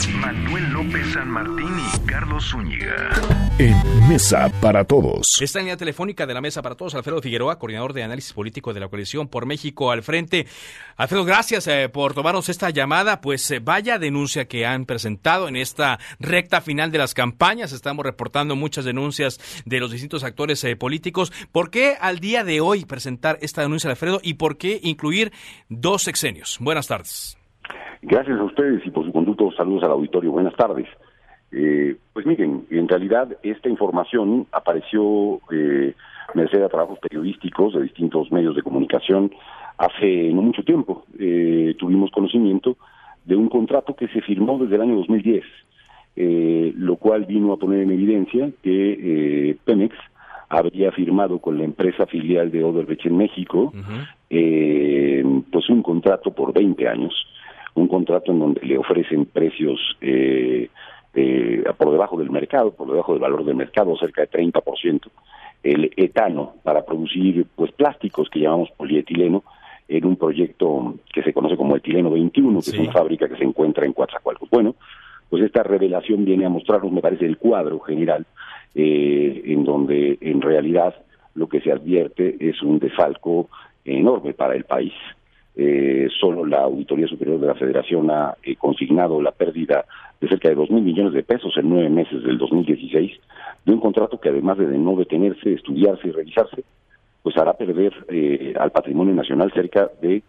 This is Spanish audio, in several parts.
Manuel López San Martín y Carlos Zúñiga. En Mesa para Todos. Esta línea telefónica de la Mesa para Todos, Alfredo Figueroa, coordinador de análisis político de la Coalición por México al Frente. Alfredo, gracias por tomarnos esta llamada. Pues vaya denuncia que han presentado en esta recta final de las campañas. Estamos reportando muchas denuncias de los distintos actores políticos. ¿Por qué al día de hoy presentar esta denuncia, Alfredo, y por qué incluir 2 sexenios? Buenas tardes. Gracias a ustedes y por su conducto, saludos al auditorio, buenas tardes. Pues miren, en realidad esta información apareció merced a trabajos periodísticos de distintos medios de comunicación hace no mucho tiempo. Tuvimos conocimiento de un contrato que se firmó desde el año 2010, lo cual vino a poner en evidencia que Pemex habría firmado con la empresa filial de Odebrecht en México, pues un contrato por 20 años, un contrato en donde le ofrecen precios por debajo del mercado, por debajo del valor del mercado, cerca de 30%, el etano para producir pues plásticos que llamamos polietileno, en un proyecto que se conoce como Etileno 21, que es una fábrica que se encuentra en Coatzacoalcos. Bueno, pues esta revelación viene a mostrarnos, me parece, el cuadro general, en donde en realidad lo que se advierte es un desfalco enorme para el país. Solo la Auditoría Superior de la Federación ha consignado la pérdida de cerca de 2,000 millones de pesos en 9 meses del 2016, de un contrato que además de no detenerse, estudiarse y revisarse, pues hará perder al patrimonio nacional cerca de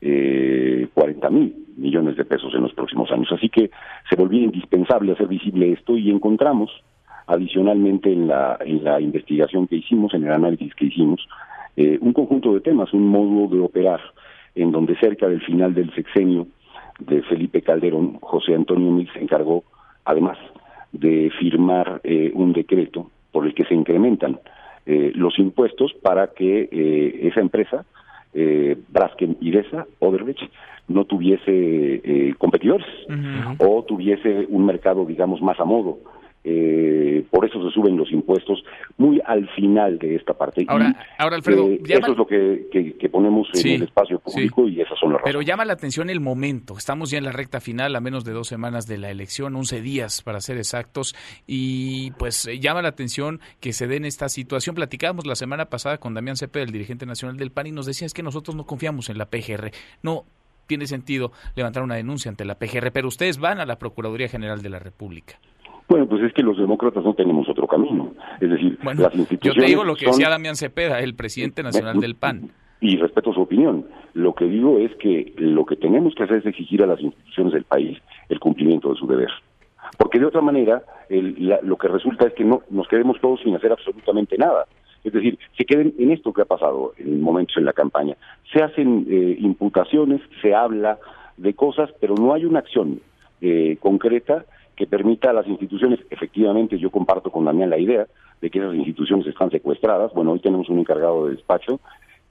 40,000 millones de pesos en los próximos años. Así que se volvía indispensable hacer visible esto y encontramos, adicionalmente en la investigación que hicimos, en el análisis que hicimos, un conjunto de temas, un modo de operar, en donde cerca del final del sexenio de Felipe Calderón, José Antonio Meade se encargó, además de firmar un decreto por el que se incrementan los impuestos para que esa empresa, Braskem Idesa, Odebrecht, no tuviese competidores o tuviese un mercado, digamos, más a modo. Por eso se suben los impuestos muy al final de esta parte. Ahora Alfredo, eso es lo que ponemos en el espacio público y esas son las razones. Pero llama la atención el momento. Estamos ya en la recta final, a menos de 2 semanas de la elección, 11 días para ser exactos, y pues llama la atención que se dé en esta situación. Platicábamos la semana pasada con Damián Cepeda, el dirigente nacional del PAN, y nos decía es que nosotros no confiamos en la PGR. No tiene sentido levantar una denuncia ante la PGR, pero ustedes van a la Procuraduría General de la República. Bueno, pues es que los demócratas no tenemos otro camino. Es decir, las instituciones... Yo te digo lo que decía Damián Cepeda, el presidente nacional del PAN. Y respeto su opinión. Lo que digo es que lo que tenemos que hacer es exigir a las instituciones del país el cumplimiento de su deber. Porque de otra manera, lo que resulta es que no nos quedemos todos sin hacer absolutamente nada. Es decir, se queden en esto que ha pasado en momentos en la campaña. Se hacen imputaciones, se habla de cosas, pero no hay una acción concreta que permita a las instituciones. Efectivamente, yo comparto con Damián la idea de que esas instituciones están secuestradas. Bueno, hoy tenemos un encargado de despacho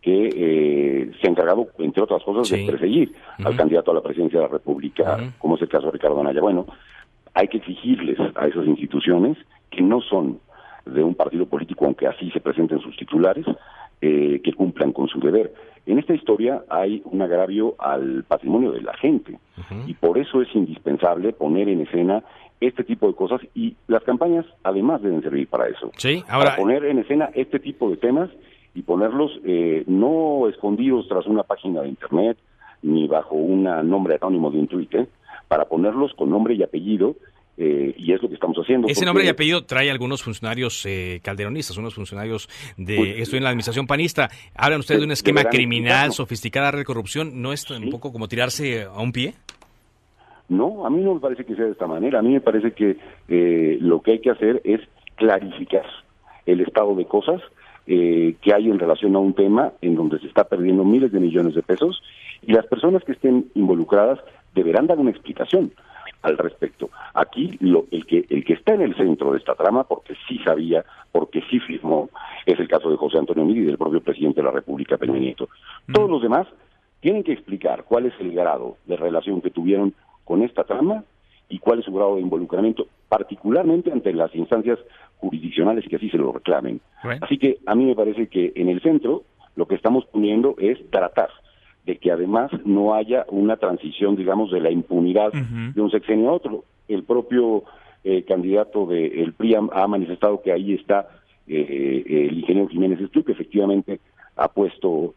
que se ha encargado, entre otras cosas, de perseguir al candidato a la presidencia de la República, como es el caso de Ricardo Anaya. Bueno, hay que exigirles a esas instituciones, que no son de un partido político, aunque así se presenten sus titulares, que cumplan con su deber. En esta historia hay un agravio al patrimonio de la gente, y por eso es indispensable poner en escena este tipo de cosas, y las campañas además deben servir para eso. Para poner en escena este tipo de temas y ponerlos no escondidos tras una página de internet, ni bajo un nombre anónimo de un tuit, para ponerlos con nombre y apellido. Y es lo que estamos haciendo. Ese nombre y apellido trae algunos funcionarios calderonistas, unos funcionarios estoy en la administración panista. Hablan ustedes de un esquema criminal, sofisticada red de corrupción. ¿No es un poco como tirarse a un pie? No, a mí no me parece que sea de esta manera. A mí me parece que lo que hay que hacer es clarificar el estado de cosas que hay en relación a un tema en donde se está perdiendo miles de millones de pesos, y las personas que estén involucradas deberán dar una explicación al respecto. Aquí el que está en el centro de esta trama, porque sí sabía, porque sí firmó, es el caso de José Antonio Meade y del propio presidente de la República, Peña Nieto. Todos los demás tienen que explicar cuál es el grado de relación que tuvieron con esta trama y cuál es su grado de involucramiento, particularmente ante las instancias jurisdiccionales que así se lo reclamen. Así que a mí me parece que en el centro lo que estamos poniendo es tratar de que además no haya una transición, digamos, de la impunidad de un sexenio a otro. el propio candidato del PRI ha manifestado que ahí está el ingeniero Jiménez Espriu, que efectivamente ha puesto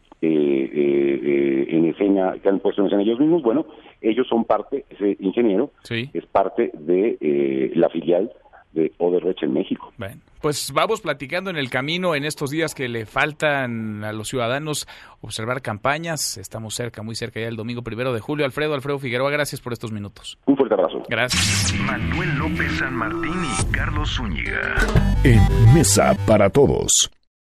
en escena, que han puesto en escena ellos mismos. Bueno, ellos son parte, ese ingeniero es parte de la filial de Odebrecht en México. Bueno, pues vamos platicando en el camino en estos días que le faltan a los ciudadanos observar campañas. Estamos cerca, muy cerca ya el domingo 1 de julio. Alfredo Figueroa, gracias por estos minutos. Un fuerte abrazo. Gracias. Manuel López San Martín y Carlos Zúñiga. En Mesa para Todos.